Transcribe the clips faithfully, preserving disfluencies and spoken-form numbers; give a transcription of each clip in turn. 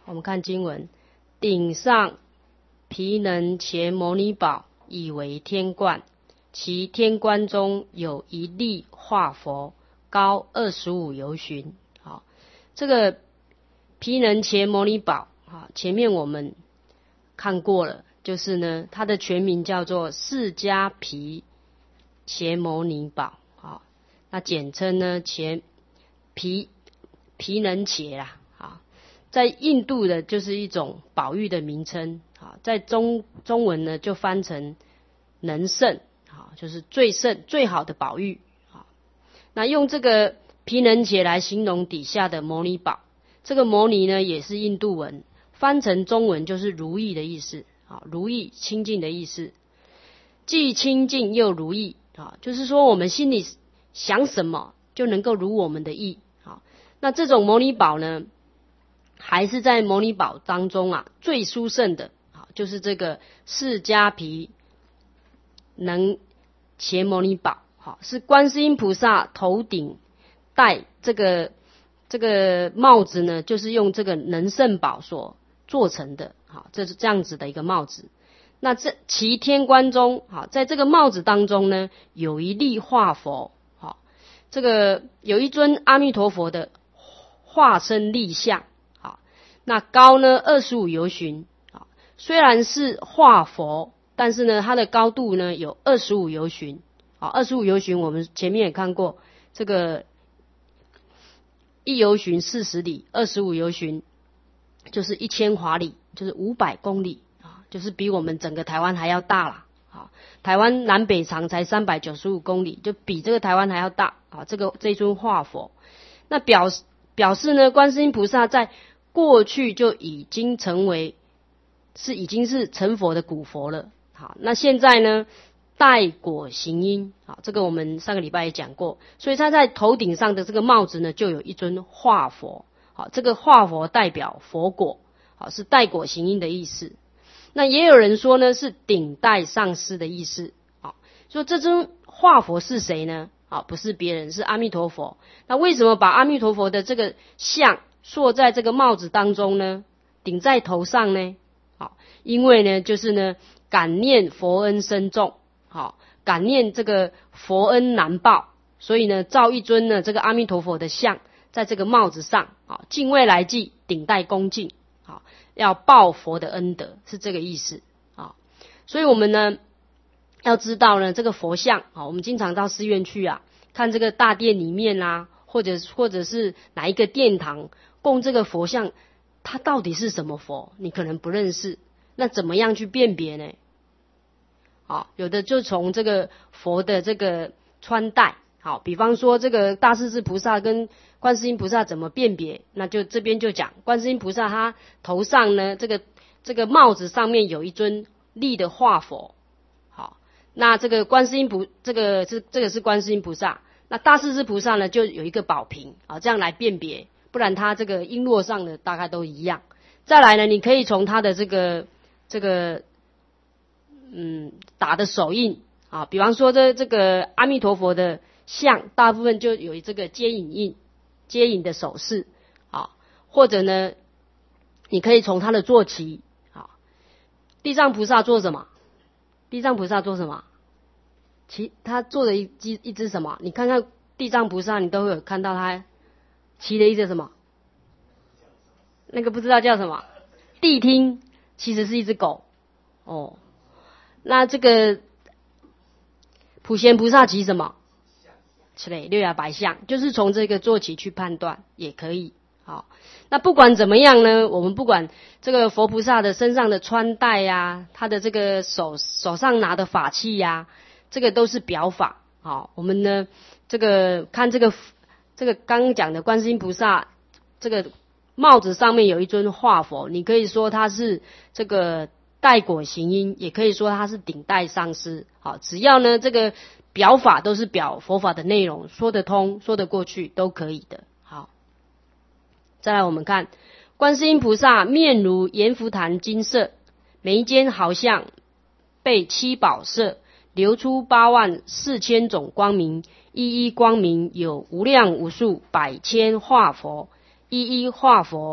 我们看经文，顶上毗能伽摩尼宝，以为天冠，其天冠中有一粒化佛，高二十五由旬。好，这个毗能伽摩尼宝，啊，前面我们看过了，就是呢，它的全名叫做释迦毗伽摩尼宝，好，那简称呢伽毗毗能伽啦，好，在印度的就是一种宝玉的名称，好，在中中文呢就翻成能胜，好，就是最胜最好的宝玉，好，那用这个毗能伽来形容底下的摩尼宝，这个摩尼呢也是印度文，翻成中文就是如意的意思，好，如意清净的意思，既清净又如意，啊，就是说我们心里想什么就能够如我们的意，好，那这种摩尼宝呢，还是在摩尼宝当中啊最殊胜的，好，就是这个释迦毗能伽摩尼宝，好，是观世音菩萨头顶戴这个这个帽子呢，就是用这个能胜宝所做成的，好，这是这样子的一个帽子。那这其天冠中，好，在这个帽子当中呢，有一粒化佛，好，这个有一尊阿弥陀佛的化身立像，好，那高呢二十五由旬，好，虽然是化佛，但是呢它的高度呢有二十五由旬，好，二十五由旬我们前面也看过，这个一由旬四十里，二十五由旬就是一千华里，就是五百公里。就是比我们整个台湾还要大啦，好，台湾南北长才三百九十五公里，就比这个台湾还要大啊！这个这尊化佛，那表表示呢，观世音菩萨在过去就已经成为是已经是成佛的古佛了，好，那现在呢，代果行因，好，这个我们上个礼拜也讲过，所以他在头顶上的这个帽子呢，就有一尊化佛，好，这个化佛代表佛果，好，是代果行因的意思。那也有人说呢，是顶戴上师的意思，好，说这尊化佛是谁呢？好，不是别人，是阿弥陀佛。那为什么把阿弥陀佛的这个像塑在这个帽子当中呢？顶在头上呢？好，因为呢，就是呢，感念佛恩深重，好，感念这个佛恩难报，所以呢，造一尊呢这个阿弥陀佛的像在这个帽子上，好，敬畏来祭，顶戴恭敬，好，要报佛的恩德，是这个意思啊。所以我们呢要知道呢，这个佛像啊，我们经常到寺院去啊，看这个大殿里面啊，或者或者是哪一个殿堂供这个佛像，它到底是什么佛，你可能不认识，那怎么样去辨别呢？好，有的就从这个佛的这个穿戴，好，比方说这个大势至菩萨跟观世音菩萨怎么辨别？那就这边就讲观世音菩萨他头上呢，这个这个帽子上面有一尊立的化佛，好，那这个观世音菩这个是这个是观世音菩萨，那大势至菩萨呢就有一个宝瓶啊，这样来辨别，不然他这个璎珞上的大概都一样。再来呢，你可以从他的这个这个嗯打的手印啊，比方说这这个阿弥陀佛的像，大部分就有这个接引印。接引的手势，啊，或者呢，你可以从他的坐骑，啊，地藏菩萨做什么？地藏菩萨做什么？骑他坐的一只一只什么？你看看地藏菩萨，你都会有看到他骑的一只什么？那个不知道叫什么？谛听，其实是一只狗。哦，那这个普贤菩萨骑什么？之类六牙白象，就是从这个坐骑去判断也可以。好，那不管怎么样呢，我们不管这个佛菩萨的身上的穿戴呀，他的这个手手上拿的法器呀，这个都是表法。好，我们呢这个看这个这个刚刚讲的观世音菩萨，这个帽子上面有一尊化佛，你可以说他是这个代果行因，也可以说他是顶戴上师。好，只要呢这个表法都是表佛法的内容，说得通说得过去都可以的。好，再来我们看观世音菩萨面如阎浮檀金色，眉间好像被七宝色，流出八万四千种光明，一一光明有无量无数百千化佛，一一化佛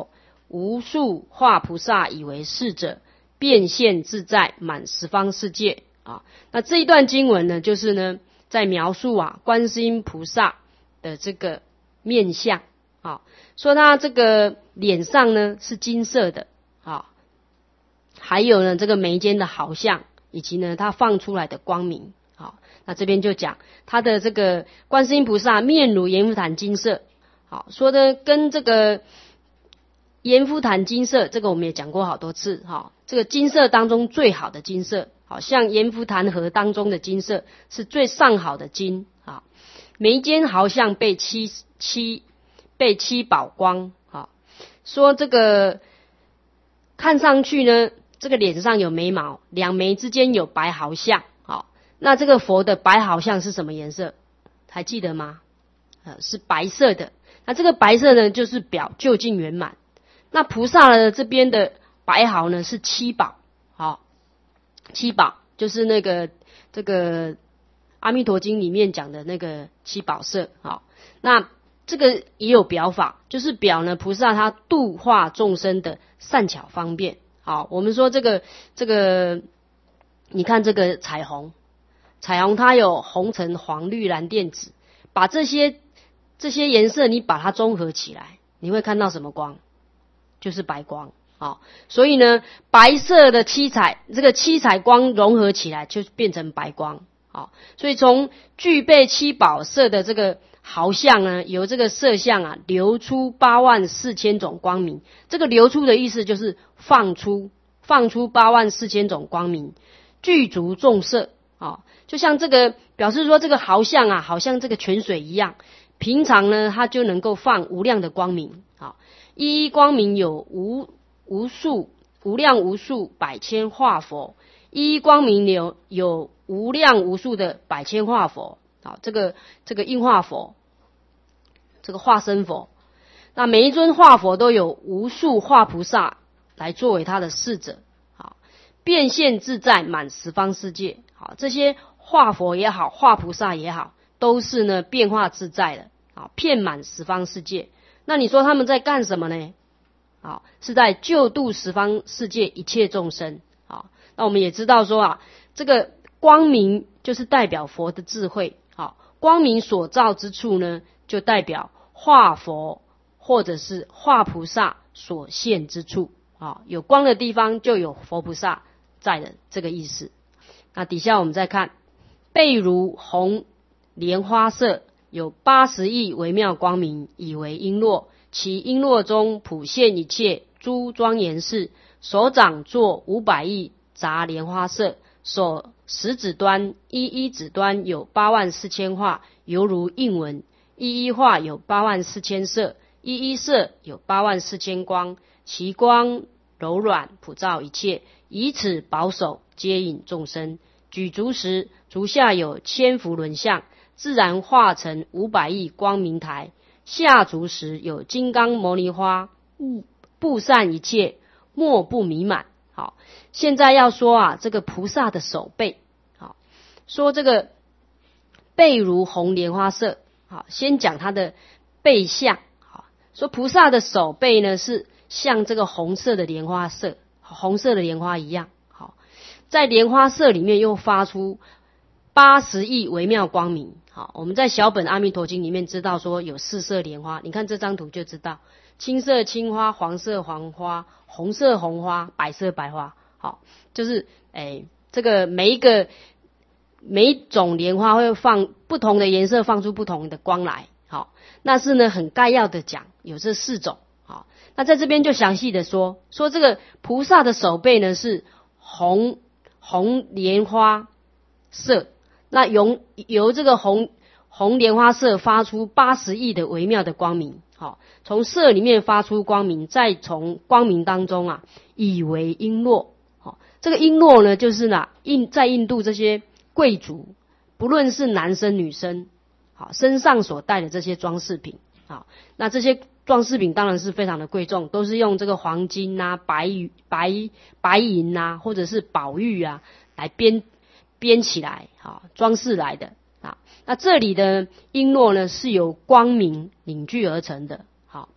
无数化菩萨以为是者，变现自在，满十方世界啊。那这一段经文呢，就是呢在描述啊观世音菩萨的这个面相啊，说他这个脸上呢是金色的啊，还有呢这个眉间的毫像，以及呢他放出来的光明。好，那这边就讲他的这个观世音菩萨面如阎浮檀金色，好，说的跟这个阎浮檀金色，这个我们也讲过好多次哈。这个金色当中最好的金色，好像阎浮檀河当中的金色是最上好的金啊。眉间毫像被七七被七宝光啊，说这个看上去呢，这个脸上有眉毛，两眉之间有白毫像。那这个佛的白毫像是什么颜色？还记得吗？呃，是白色的。那这个白色呢，就是表究竟圆满。那菩萨呢这边的白毫呢是七宝，好，七宝就是那个这个阿弥陀经里面讲的那个七宝色，好，那这个也有表法，就是表呢菩萨他度化众生的善巧方便。好，我们说这个这个，你看这个彩虹。彩虹它有红橙黄绿蓝靛紫，把这些这些颜色你把它综合起来，你会看到什么光？就是白光。好，所以呢，白色的七彩，这个七彩光融合起来就变成白光。好，所以从具备七宝色的这个毫像呢，由这个色相啊流出八万四千种光明。这个流出的意思就是放出，放出八万四千种光明，具足众色。哦，就像这个表示说这个毫像啊，好像这个泉水一样，平常呢它就能够放无量的光明。好，一一光明有无无数无量无数百千化佛，一一光明有有无量无数的百千化佛。好，这个这个应化佛，这个化身佛，那每一尊化佛都有无数化菩萨来作为他的侍者。好，变现自在，满十方世界。好，这些化佛也好，化菩萨也好，都是呢变化自在的，啊，遍满十方世界。那你说他们在干什么呢？好，是在救度十方世界一切众生。好，那我们也知道说啊，这个光明就是代表佛的智慧。好，光明所照之处呢，就代表化佛或者是化菩萨所现之处。啊，有光的地方就有佛菩萨在的这个意思。那底下我们再看，背如红莲花色，有八十亿微妙光明，以为璎珞，其璎珞中普现一切诸庄严事。手掌作五百亿杂莲花色，手食指端一一指端有八万四千画，犹如印文，一一画有八万四千色，一一色有八万四千光，其光柔软普照一切，以此保守接引众生。举足时，足下有千福轮相，自然化成五百亿光明台。下足时有金刚牟尼花，布散一切，莫不弥满。好，现在要说啊，这个菩萨的手背，好，说这个背如红莲花色。好，先讲他的背相。好，说菩萨的手背呢是像这个红色的莲花色，红色的莲花一样。在莲花色里面又发出八十亿微妙光明。好，我们在小本阿弥陀经里面知道说有四色莲花，你看这张图就知道，青色青花，黄色黄花，红色红花，白色白花。好，就是诶这个每一个每一种莲花会放不同的颜色，放出不同的光来。好，那是呢很概要的讲有这四种。好，那在这边就详细的说说这个菩萨的手背呢是红红莲花色，那由由这个红红莲花色发出八十亿的微妙的光明。好，从色里面发出光明，再从光明当中啊，以为璎珞。好，这个璎珞呢，就是呢印在印度这些贵族，不论是男生女生，好身上所带的这些装饰品。好，那这些装饰品当然是非常的贵重，都是用这个黄金啊、白白白银啊，或者是宝玉啊来编编起来，好装饰来的啊。那这里的璎珞呢，是由光明凝聚而成的。好，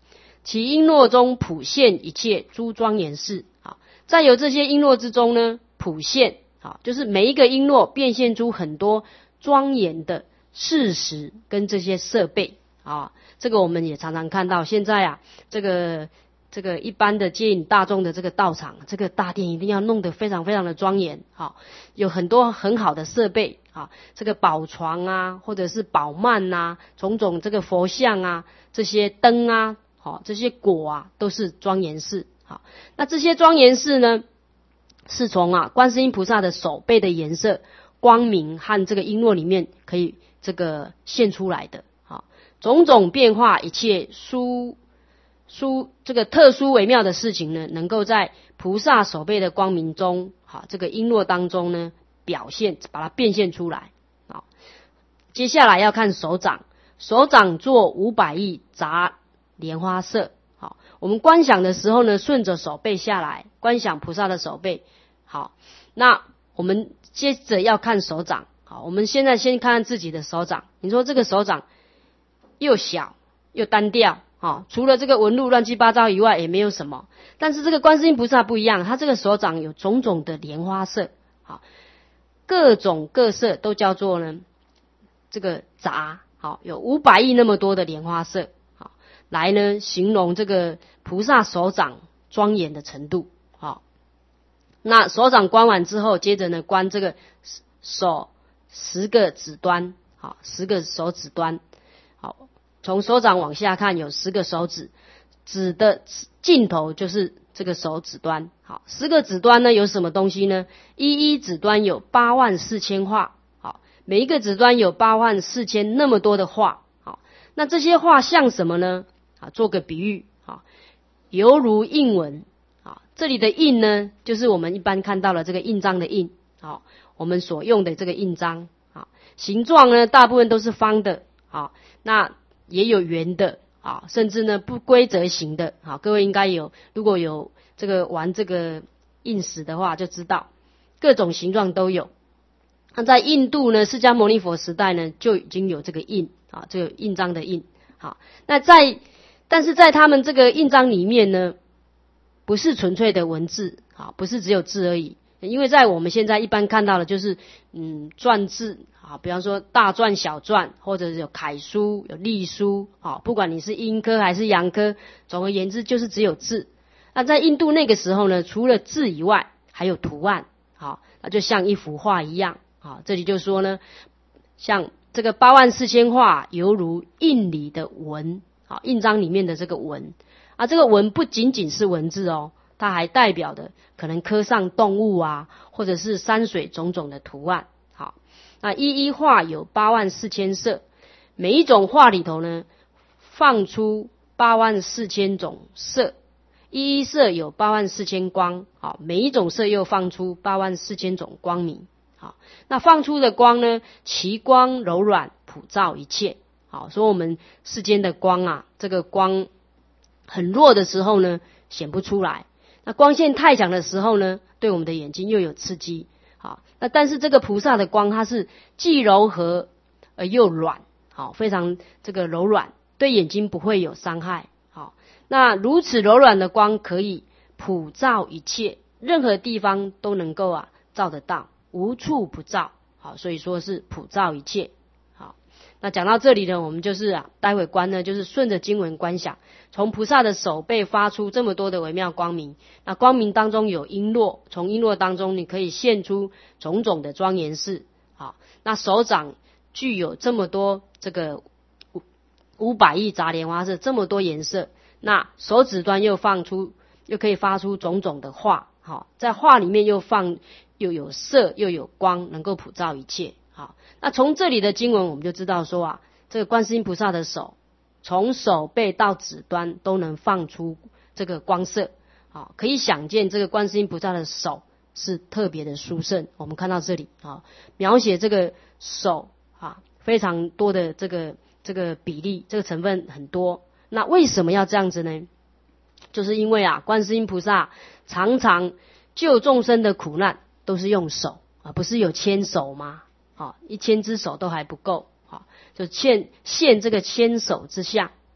其璎珞中普现一切诸庄严事。好，在有这些璎珞之中呢，普现，好，就是每一个璎珞变现出很多庄严的事实跟这些设备啊。这个我们也常常看到，现在啊，这个这个一般的接引大众的这个道场，这个大殿一定要弄得非常非常的庄严，好，有很多很好的设备啊，这个宝床啊，或者是宝幔啊，种种这个佛像啊，这些灯啊，好，这些果啊，都是庄严事。好，那这些庄严事呢，是从啊观世音菩萨的手背的颜色、光明和这个璎珞里面可以这个现出来的。好，种种变化，一切殊殊这个特殊微妙的事情呢，能够在菩萨手背的光明中，好，这个璎珞当中呢表现，把它变现出来。好，接下来要看手掌，手掌作五百亿杂莲花色。好，我们观想的时候呢，顺着手背下来，观想菩萨的手背。好，那我们接着要看手掌。好，我们现在先看看自己的手掌。你说这个手掌又小又单调，好，除了这个纹路乱七八糟以外，也没有什么。但是这个观世音菩萨不一样，他这个手掌有种种的莲花色，好，各种各色都叫做呢这个杂，好，有五百亿那么多的莲花色。来呢，形容这个菩萨手掌庄严的程度。好，那手掌观完之后，接着呢观这个手十个指端，好，十个手指端，好，从手掌往下看有十个手指，指的尽头就是这个手指端。好，十个指端呢有什么东西呢？一一指端有八万四千画，好，每一个指端有八万四千那么多的画。好，那这些画像什么呢？啊，做个比喻，啊，犹如印文，啊，这里的印呢，就是我们一般看到了这个印章的印，啊，我们所用的这个印章，啊，形状呢，大部分都是方的，啊，那也有圆的，啊，甚至呢不规则形的，啊，各位应该有，如果有这个玩这个印史的话，就知道各种形状都有。那在印度呢，释迦牟尼佛时代呢，就已经有这个印，啊，这个印章的印，好，那在但是在他们这个印章里面呢，不是纯粹的文字，啊，不是只有字而已。因为在我们现在一般看到的，就是嗯篆字，啊，比方说大篆、小篆，或者是有楷书、有隶书，啊，不管你是阴科还是阳科，总而言之就是只有字。那在印度那个时候呢，除了字以外，还有图案，好，那就像一幅画一样，啊，这里就说呢，像这个八万四千画，犹如印里的文。啊，印章里面的这个文啊，这个文不仅仅是文字哦，它还代表的可能刻上动物啊，或者是山水种种的图案。好，那一一画有八万四千色，每一种画里头呢，放出八万四千种色，一一色有八万四千光，好，每一种色又放出八万四千种光明。好，那放出的光呢，其光柔软，普照一切。好，所以我们世间的光啊，这个光很弱的时候呢，显不出来。那光线太强的时候呢，对我们的眼睛又有刺激。好，那但是这个菩萨的光，它是既柔和而又软，好，非常这个柔软，对眼睛不会有伤害。好，那如此柔软的光可以普照一切，任何地方都能够啊照得到，无处不照。好，所以说是普照一切。那讲到这里呢，我们就是啊，待会观呢，就是顺着经文观想，从菩萨的手背发出这么多的微妙光明，那光明当中有璎珞，从璎珞当中你可以现出种种的庄严事。好，那手掌具有这么多这个五百亿杂莲花色，这么多颜色，那手指端又放出，又可以发出种种的画。好，在画里面又放又有色又有光，能够普照一切。好，那从这里的经文我们就知道说啊，这个观世音菩萨的手，从手背到指端都能放出这个光色。好，可以想见这个观世音菩萨的手是特别的殊胜。我们看到这里啊，描写这个手啊，非常多的这个这个比例，这个成分很多。那为什么要这样子呢？就是因为啊，观世音菩萨常常救众生的苦难都是用手啊，不是有千手吗？啊，一千只手都还不够，啊，就现现这个千手之相，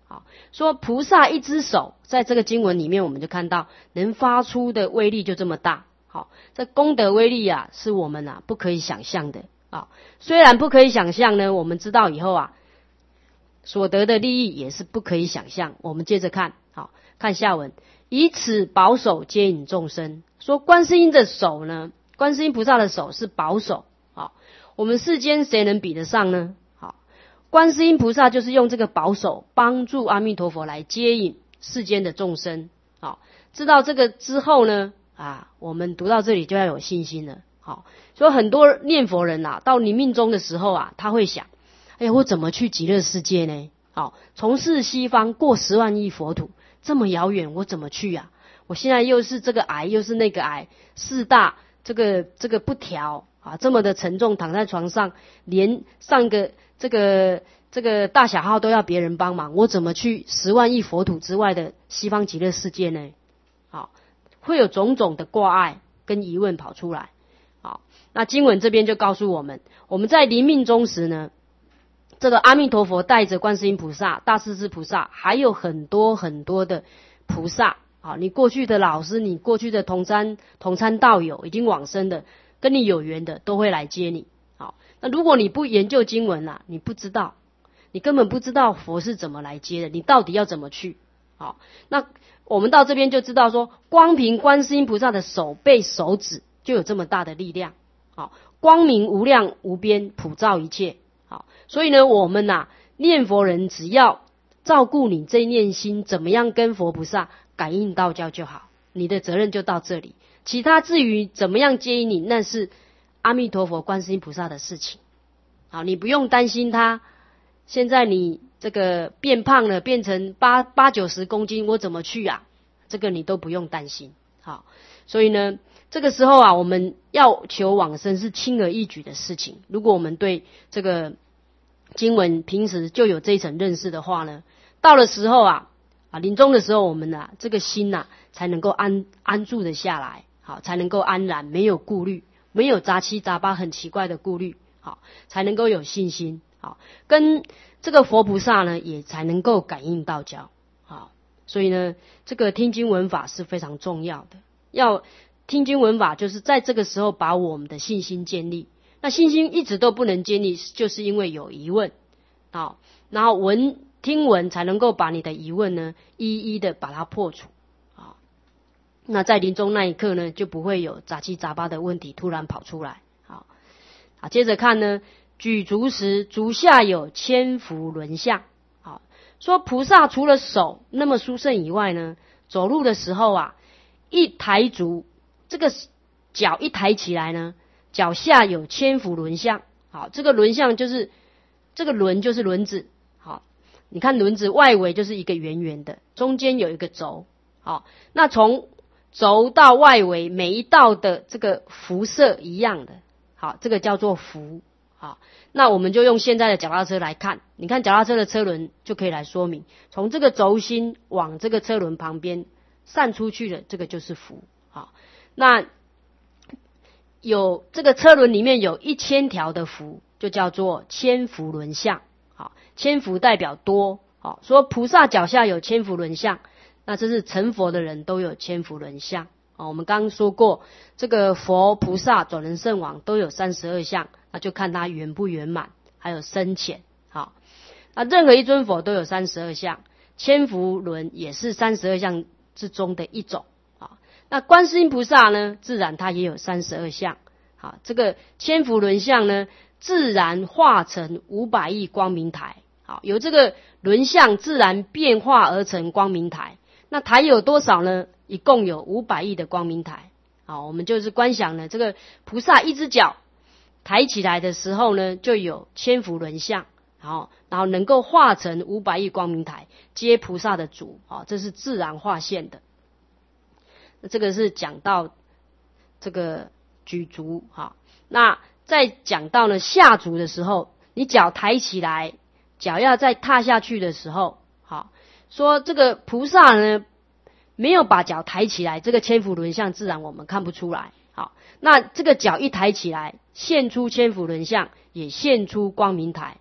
好，说菩萨一只手，在这个经文里面我们就看到能发出的威力就这么大。好，这功德威力啊，是我们啊不可以想象的啊。虽然不可以想象呢，我们知道以后啊，所得的利益也是不可以想象。我们接着看，好，看下文，以此宝手接引众生。说观世音的手呢，观世音菩萨的手是宝手。好，我们世间谁能比得上呢？好，观世音菩萨就是用这个宝手帮助阿弥陀佛来接引世间的众生。好，知道这个之后呢，啊，我们读到这里就要有信心了。好，所以很多念佛人啊，到临命终的时候啊，他会想，哎呀，我怎么去极乐世界呢？好，从事西方过十万亿佛土，这么遥远，我怎么去啊？我现在又是这个癌，又是那个癌，四大这个这个不调啊，这么的沉重，躺在床上，连上个这个这个大小号都要别人帮忙，我怎么去十万亿佛土之外的西方极乐世界呢？好，会有种种的挂碍跟疑问跑出来。好，那经文这边就告诉我们，我们在临命终时呢，这个阿弥陀佛带着观世音菩萨、大势至菩萨，还有很多很多的菩萨。好，你过去的老师，你过去的同参同参道友，已经往生的，跟你有缘的，都会来接你。好，那如果你不研究经文啊，你不知道，你根本不知道佛是怎么来接的，你到底要怎么去？好，那我们到这边就知道说，光凭观世音菩萨的手背手指就有这么大的力量。好，光明无量无边，普照一切。好，所以呢，我们啊念佛人只要照顾你这一念心，怎么样跟佛菩萨感应道交就好，你的责任就到这里。其他至于怎么样接引你，那是阿弥陀佛观世音菩萨的事情。好，你不用担心他，现在你这个变胖了，变成八八九十公斤，我怎么去啊？这个你都不用担心。好，所以呢，这个时候啊，我们要求往生是轻而易举的事情。如果我们对这个经文平时就有这一层认识的话呢，到了时候啊，啊临终的时候，我们啊这个心呐、啊、才能够安安住的下来，好，才能够安然，没有顾虑，没有杂七杂八很奇怪的顾虑，好，才能够有信心，好，跟这个佛菩萨呢也才能够感应道交。好，所以呢，这个听经闻法是非常重要的。要听经闻法，就是在这个时候把我们的信心建立。那信心一直都不能建立，就是因为有疑问。好，然后闻听闻才能够把你的疑问呢，一一的把它破除。好，那在临终那一刻呢，就不会有杂七杂八的问题突然跑出来。好，好，接着看呢，举足时，足下有千福轮相。好，说菩萨除了手那么殊胜以外呢，走路的时候啊，一抬足，这个脚一抬起来呢，脚下有千福轮相。好，这个轮相就是这个轮就是轮子。好，你看轮子外围就是一个圆圆的，中间有一个轴。好，那从轴到外围每一道的这个辐射一样的。好，这个叫做辐。好，那我们就用现在的脚踏车来看，你看脚踏车的车轮就可以来说明，从这个轴心往这个车轮旁边散出去的，这个就是辐。好，那有这个车轮里面有一千条的辐，就叫做千福轮相。好，千福代表多。好，说菩萨脚下有千福轮相，那这是成佛的人都有千福轮相。好，我们刚刚说过，这个佛菩萨转轮圣王都有三十二相，那就看他圆不圆满，还有深浅。好，那任何一尊佛都有三十二相，千福轮也是三十二相之中的一种。好，那观世音菩萨呢，自然他也有三十二相。好，这个千福轮相呢，自然化成五百亿光明台。好，由这个轮相自然变化而成光明台。那台有多少呢？一共有五百亿的光明台。好，我们就是观想呢，这个菩萨一只脚抬起来的时候呢，就有千福轮相。好，然后能够化成五百亿光明台，接菩萨的足。好，这是自然化现的。这个是讲到这个举足。好，那在讲到呢下足的时候，你脚抬起来，脚要再踏下去的时候，好，说这个菩萨呢没有把脚抬起来，这个千福轮相自然我们看不出来。好，那这个脚一抬起来，现出千福轮相，也现出光明台。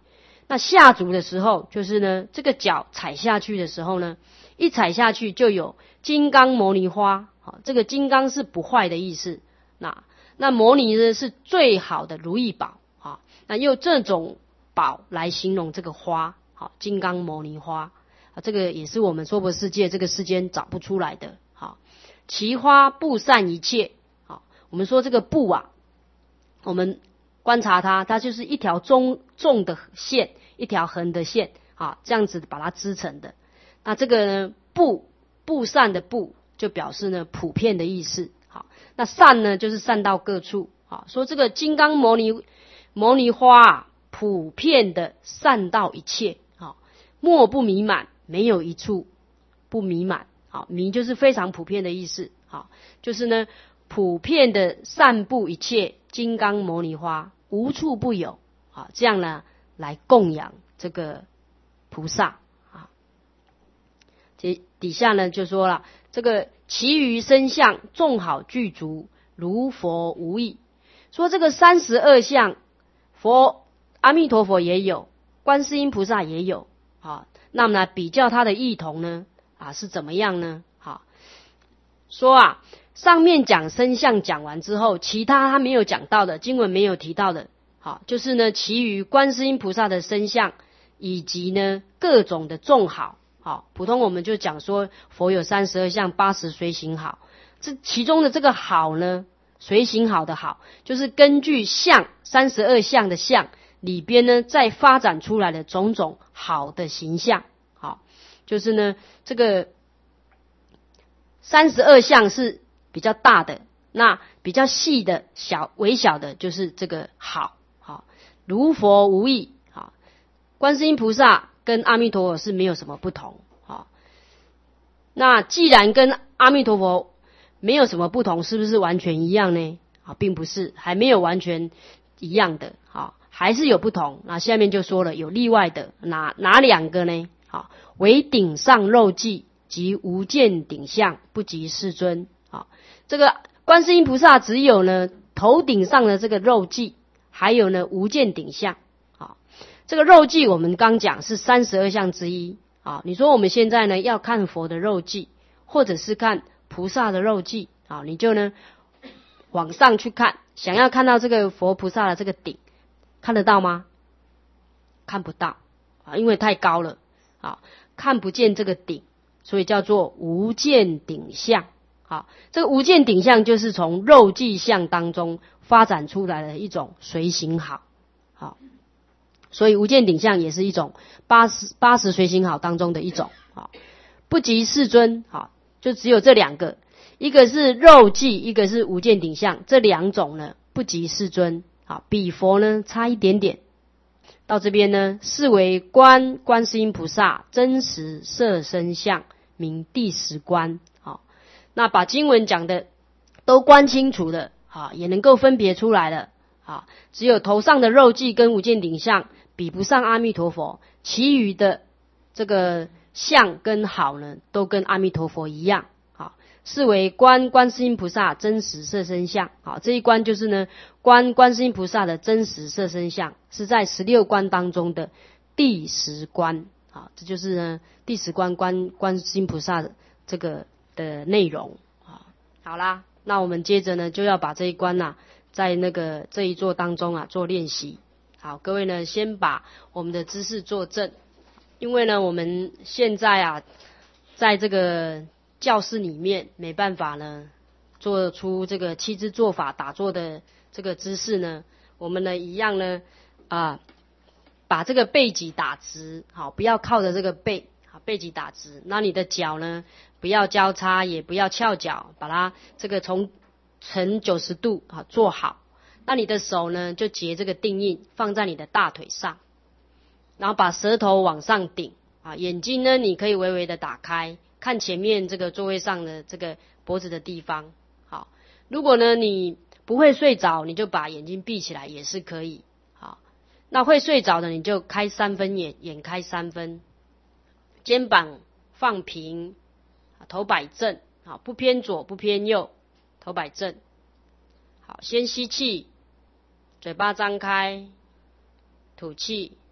那下足的时候，就是呢，这个脚踩下去的时候呢，一踩下去就有金刚摩尼花。好，这个金刚是不坏的意思。那那摩尼呢是最好的如意宝。好，那用这种宝来形容这个花。好，金刚摩尼花。啊，这个也是我们娑婆世界这个世间找不出来的。好，其花布散一切。好，我们说这个布啊，我们观察它，它就是一条中纵的线，一条横的线，啊，这样子把它织成的。那这个呢，布布散的布，就表示呢普遍的意思。好，那散呢，就是散到各处。好，说这个金刚摩尼摩尼花啊，普遍的散到一切。好，莫不弥满，没有一处不弥满。好，弥就是非常普遍的意思。好，就是呢普遍的散布一切金刚摩尼花，无处不有。好，这样呢来供养这个菩萨。啊，这底下呢就说了，这个其余身相众好具足，如佛无异。说这个三十二相，佛阿弥陀佛也有，观世音菩萨也有。好，那么呢比较它的异同呢，啊是怎么样呢？好，说啊，上面讲身相讲完之后，其他他没有讲到的，经文没有提到的，好，就是呢其余观世音菩萨的身相，以及呢各种的众好。好，普通我们就讲说佛有三十二相八十随行好，这其中的这个好呢，随行好的好，就是根据相三十二相的相里边呢再发展出来的种种好的形象。好，就是呢这个三十二相是比较大的，那比较细的小微小的就是这个好。好，如佛无异。好，观世音菩萨跟阿弥陀佛是没有什么不同。好，那既然跟阿弥陀佛没有什么不同，是不是完全一样呢？啊，并不是，还没有完全一样的。好，还是有不同。那下面就说了有例外的，哪哪两个呢？好，为顶上肉髻及无见顶相，不及世尊。好，这个观世音菩萨只有呢头顶上的这个肉髻，还有呢无见顶相。好，这个肉髻我们刚讲是三十二相之一。好，你说我们现在呢要看佛的肉髻，或者是看菩萨的肉髻。好，你就呢往上去看，想要看到这个佛菩萨的这个顶，看得到吗？看不到啊，因为太高了。好，看不见这个顶，所以叫做无见顶相。好，这个无见顶相就是从肉髻相当中发展出来的一种随行好。好，所以无见顶相也是一种八十八十随行好当中的一种。好，不及世尊。好，就只有这两个，一个是肉髻，一个是无见顶相，这两种呢不及世尊。好，比佛呢差一点点。到这边呢，是为观观世音菩萨真实色身相，名第十观。好，那把经文讲的都观清楚了，好，也能够分别出来了。好，只有头上的肉髻跟无见顶相比不上阿弥陀佛，其余的这个相跟好呢，都跟阿弥陀佛一样。好，是为观观世音菩萨真实色身相。好，这一观就是呢观观世音菩萨的真实色身相，是在十六观当中的第十观。好，这就是呢第十观观观世音菩萨的这个的内容。好，好啦，那我们接着呢就要把这一观啊在那个这一座当中啊做练习。好，各位呢先把我们的姿势坐正，因为呢我们现在啊在这个教室里面没办法呢做出这个七支坐法打坐的这个姿势呢，我们呢一样呢啊把这个背脊打直。好，不要靠着这个背，好，背脊打直。那你的脚呢不要交叉，也不要翘脚，把它这个从呈九十度啊做好。那你的手呢就结这个定印放在你的大腿上，然后把舌头往上顶啊，眼睛呢你可以微微的打开，看前面这个座位上的这个脖子的地方。好，如果呢你不会睡着，你就把眼睛闭起来也是可以。好，那会睡着的你就开三分眼，眼开三分，肩膀放平，头摆正。好，不偏左不偏右，头摆正。好，先吸气，嘴巴张开，吐气，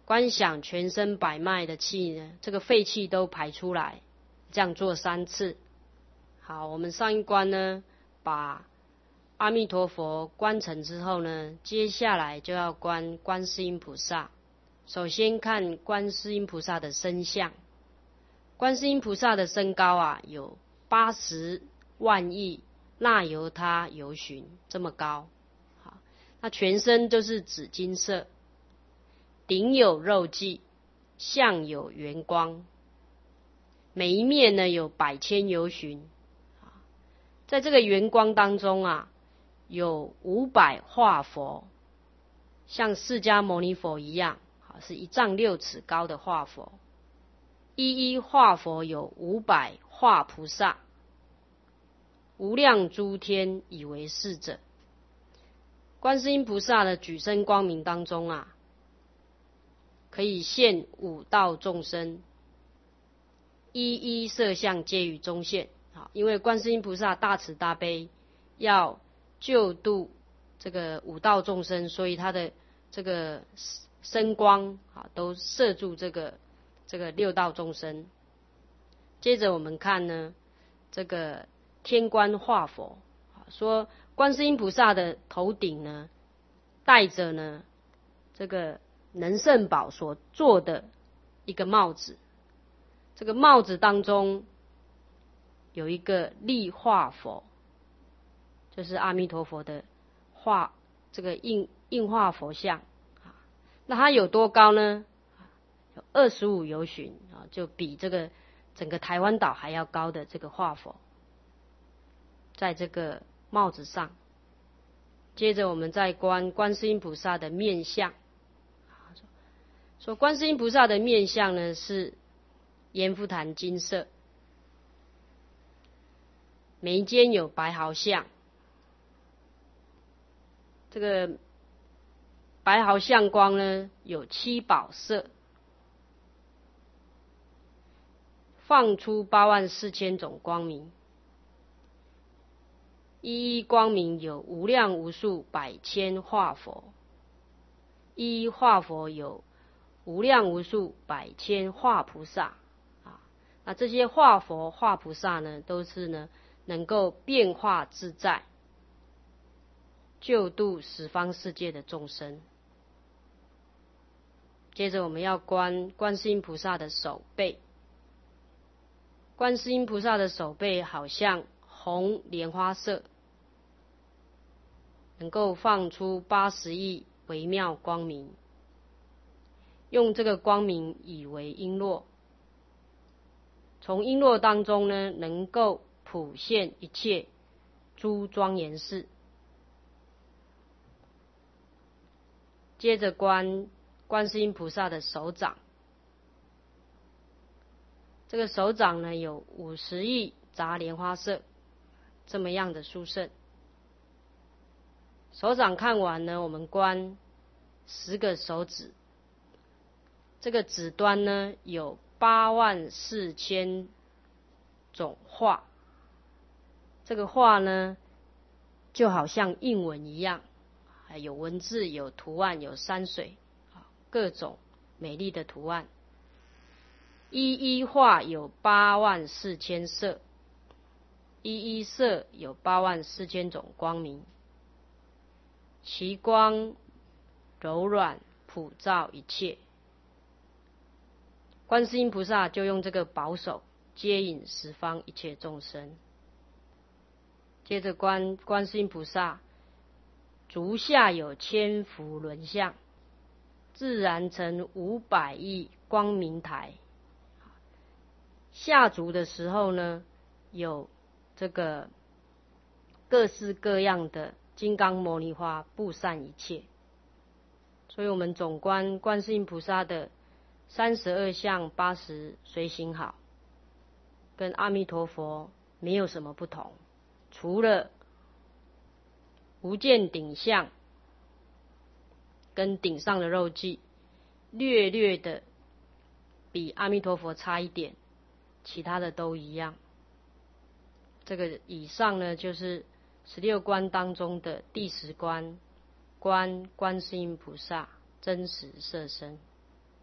观想全身百脉的气呢，这个废气都排出来，这样做三次。好，我们上一关呢，把阿弥陀佛观成之后呢，接下来就要观观世音菩萨。首先看观世音菩萨的身相。观世音菩萨的身高啊，有八十万亿那由他由旬这么高。好，那全身都是紫金色，顶有肉髻，相有圆光，每一面呢有百千由旬。在这个圆光当中啊，有五百化佛，像释迦牟尼佛一样，是一丈六尺高的化佛。一一化佛有五百化菩萨，无量诸天以为侍者。观世音菩萨的举身光明当中啊，可以现五道众生，一一色相皆于中现。好，因为观世音菩萨大慈大悲，要救度这个五道众生，所以他的这个身光啊，都摄住这个这个六道众生。接着我们看呢，这个天冠化佛，说观世音菩萨的头顶呢，戴着呢这个能胜宝所做的一个帽子，这个帽子当中有一个立化佛，就是阿弥陀佛的画，这个印印化佛像。那它有多高呢？有二十五由旬啊，就比这个整个台湾岛还要高的这个化佛，在这个帽子上。接着我们再观观世音菩萨的面相，说观世音菩萨的面相呢是阎浮檀金色，眉间有白毫相，这个白毫相光呢有七宝色，放出八万四千种光明，一一光明有无量无数百千化佛，一一化佛有无量无数百千化菩萨啊。那这些化佛化菩萨呢，都是呢能够变化自在，救度十方世界的众生。接着我们要观观世音菩萨的手背，观世音菩萨的手背好像红莲花色，能够放出八十亿微妙光明，用这个光明以为璎珞，从璎珞当中呢，能够普现一切诸庄严事。接着观观世音菩萨的手掌，这个手掌呢有五十亿杂莲花色，这么样的殊胜。手掌看完呢，我们观十个手指，这个指端呢有八万四千种画，这个画呢就好像印文一样，有文字，有图案，有山水，各种美丽的图案。一一画有八万四千色，一一色有八万四千种光明，其光柔软普照一切。观世音菩萨就用这个宝手接引十方一切众生。接着观观世音菩萨足下有千福轮相，自然成五百亿光明台。下足的时候呢，有这个各式各样的金刚摩尼花布散一切。所以我们总观观世音菩萨的三十二相八十随行好，跟阿弥陀佛没有什么不同，除了无见顶相跟顶上的肉髻略略的比阿弥陀佛差一点，其他的都一样。这个以上呢，就是十六观当中的第十观，观观世音菩萨真实色身。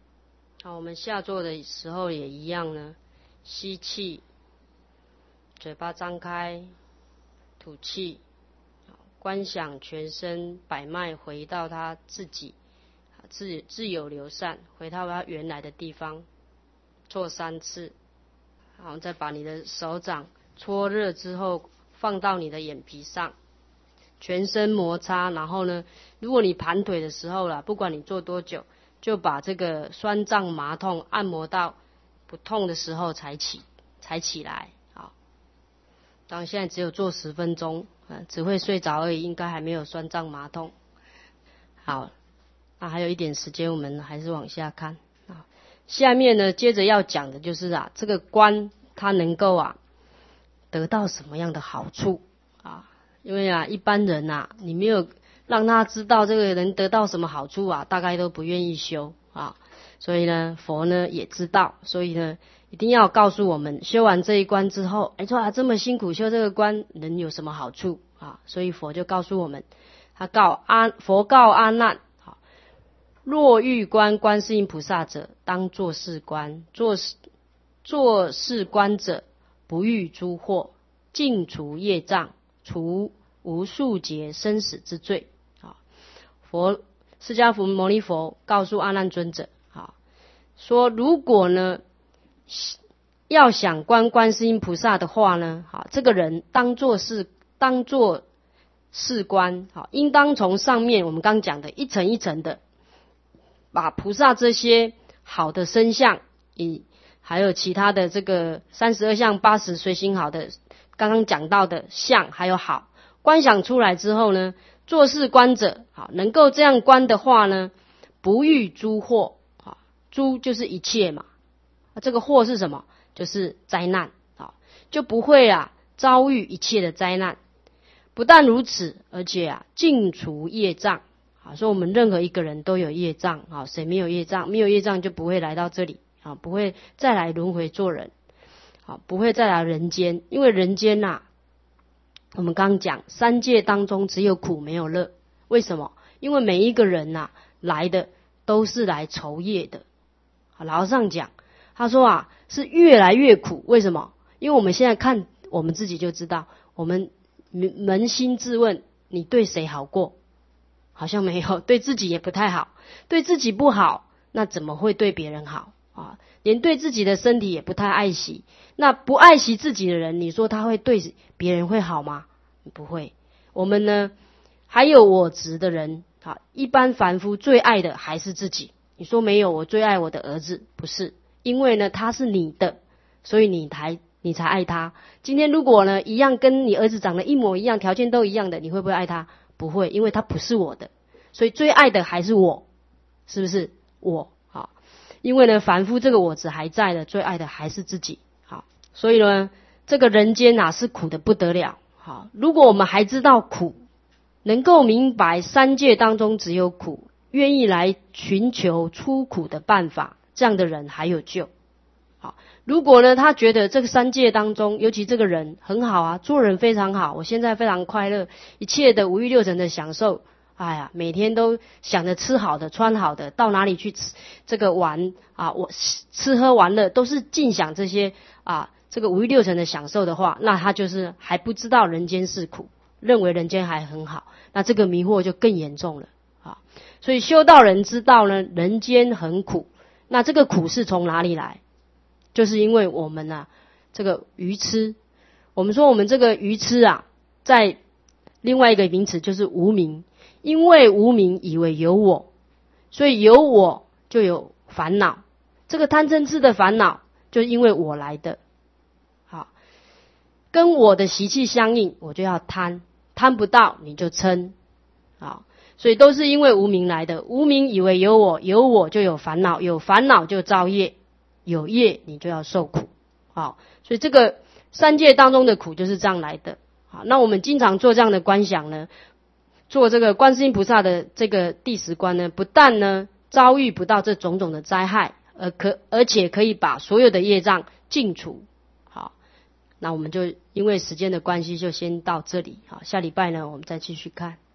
好，我们下坐的时候也一样呢，吸气，嘴巴张开，吐气，观想全身百脉回到它自己自自由流散，回到它原来的地方，做三次。然后再把你的手掌搓热之后放到你的眼皮上，全身摩擦。然后呢，如果你盘腿的时候啦，不管你做多久，就把这个酸胀麻痛按摩到不痛的时候才起才起来。好，当然现在只有做十分钟，呃，只会睡着而已，应该还没有酸胀麻痛。好，那还有一点时间，我们还是往下看。啊，下面呢，接着要讲的就是啊，这个观它能够啊得到什么样的好处啊？因为啊，一般人啊，你没有让他知道这个人得到什么好处啊，大概都不愿意修啊。所以呢，佛呢也知道，所以呢，一定要告诉我们，修完这一关之后，哎，说啊这么辛苦修这个关，能有什么好处啊？所以佛就告诉我们，他告阿佛告阿难，啊，若欲观观世音菩萨者，当作是观。作作是观者，不遇诸惑，尽除业障，除无数劫生死之罪。佛释迦牟尼佛告诉阿难尊者，啊，说如果呢要想观观世音菩萨的话呢，好，这个人当作是当作是观，好，应当从上面我们刚讲的一层一层的，把菩萨这些好的身相，以还有其他的这个三十二相八十随行好的，刚刚讲到的相还有好，观想出来之后呢，作是观者，好，能够这样观的话呢，不遇诸惑，啊，诸就是一切嘛，啊，这个祸是什么？就是灾难，啊，就不会啊遭遇一切的灾难。不但如此，而且啊尽除业障，啊，说我们任何一个人都有业障，啊，谁没有业障？没有业障就不会来到这里，啊，不会再来轮回做人，啊，不会再来人间，因为人间呐，啊，我们刚讲三界当中只有苦没有乐，为什么？因为每一个人呐，啊，来的都是来酬业的。老和尚讲，他说啊是越来越苦，为什么？因为我们现在看我们自己就知道，我们扪心自问，你对谁好过？好像没有，对自己也不太好，对自己不好，那怎么会对别人好啊？连对自己的身体也不太爱惜，那不爱惜自己的人，你说他会对别人会好吗？不会。我们呢，还有我执的人，啊，一般凡夫最爱的还是自己。你说没有，我最爱我的儿子，不是，因为呢他是你的，所以你才你才爱他。今天如果呢一样跟你儿子长得一模一样，条件都一样的，你会不会爱他？不会，因为他不是我的，所以最爱的还是我，是不是？我，好，因为呢凡夫这个我执还在的，最爱的还是自己，好，所以呢这个人间啊是苦的不得了，好，如果我们还知道苦，能够明白三界当中只有苦，愿意来寻求出苦的办法，这样的人还有救。好，如果呢他觉得这个三界当中，尤其这个人很好啊，做人非常好，我现在非常快乐，一切的五欲六尘的享受，哎呀，每天都想着吃好的穿好的，到哪里去吃这个玩啊，我吃喝玩乐都是尽享这些啊这个五欲六尘的享受的话，那他就是还不知道人间是苦，认为人间还很好，那这个迷惑就更严重了啊。所以修道人知道呢，人间很苦，那这个苦是从哪里来？就是因为我们啊，这个愚痴。我们说我们这个愚痴啊，在另外一个名词就是无明。因为无明以为有我，所以有我就有烦恼。这个贪嗔痴的烦恼，就因为我来的。好，跟我的习气相应，我就要贪，贪不到你就嗔。好，所以都是因为无明来的。无明以为有我，有我就有烦恼，有烦恼就造业。有业你就要受苦，好，所以这个三界当中的苦就是这样来的。好，那我们经常做这样的观想呢，做这个观世音菩萨的这个第十观呢，不但呢遭遇不到这种种的灾害，而可而且可以把所有的业障尽除。好，那我们就因为时间的关系，就先到这里。好，下礼拜呢我们再继续看。